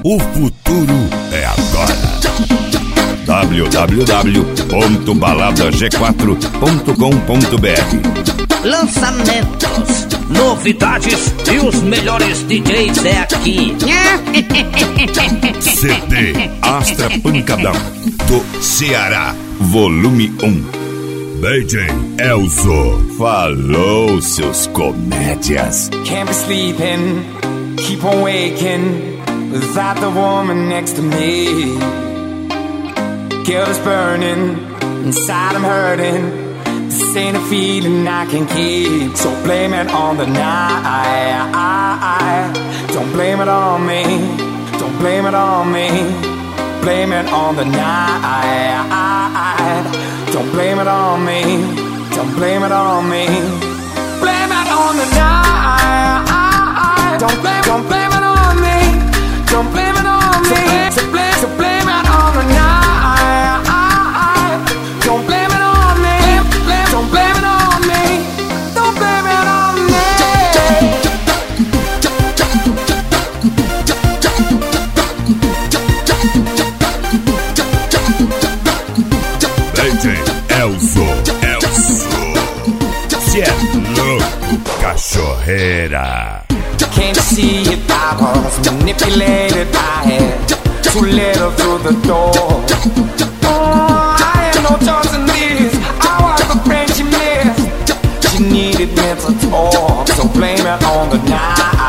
O futuro é agora. www.baladag4.com.br. Lançamentos, novidades e os melhores DJs é aqui. CD Astra Pancadão do Ceará, volume 1. DJ Elzo. Falou, seus comédias. Can't be sleeping, keep on waking without the woman next to me. Guilt is burning, inside I'm hurting. This ain't a feeling I can keep. So blame it on the night. Don't blame it on me. Don't blame it on me. Blame it on the night. Don't blame it on me. Don't blame it on me. Blame it on the night. Don't blame it on me. Don't blame it on me. So blame it on the night. Don't blame it on me. Don't blame it on me. Don't blame it on me. DJ Elzo. Cê é louco, cachorreira. Can't you see it? I was manipulated. I had to let her through the door. Oh, I had no choice in this. I was the friend she missed. She needed mental talk. So blame it on the night.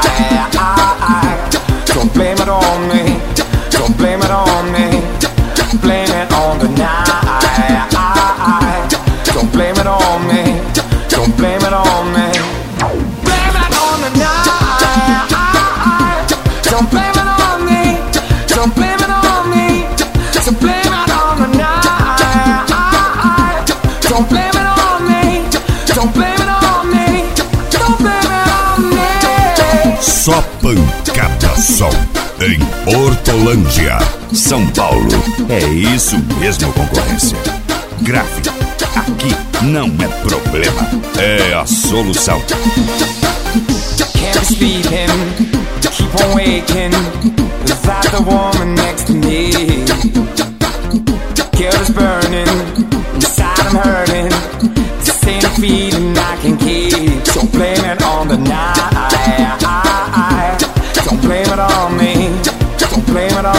Don't blame it on me. Don't blame it on me. Blame it on the night. Don't blame it on me. Don't blame it on me. Blame it on the night. Don't blame it on me. Don't blame it on me. So blame it on the night. Don't blame it on me. Don't blame it on me. Don't blame it on me. Só pancada sol em Hortolândia, São Paulo. É isso mesmo, concorrência. Grave. Aqui não é problema, é a solução. Can't be sleeping, keep on waking without the woman next to me. Guilt is burning, inside I'm hurting. This ain't a feeling I can keep. So blame it on the night. Don't blame it on me. Don't blame it on